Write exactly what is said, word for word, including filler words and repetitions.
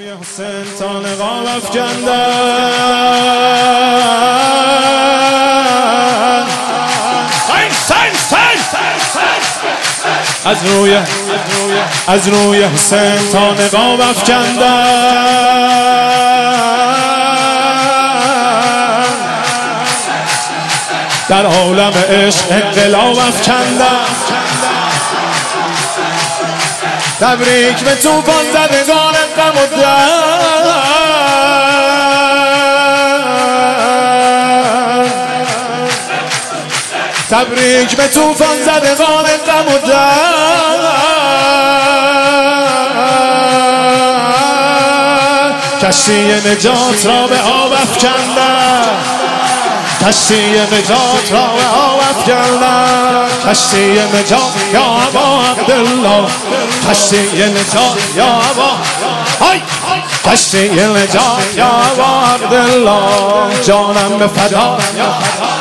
روی حسین تا نقاب افکندن، از روی از روی حسین تا نقاب افکندن، در عالم عشق انقلاب افکندن. تبریک به توفان زدگان غم و درد، تبریک به توفان زدگان غم و درد. کشتی نجات را به آب افکندن، کشتی نجات را به آب افکندن، کشتی نجات یا ابا عبدالله، کشتی نجات یا ابا های، کشتی نجات یا ابا عبدالله، جانم به فدا.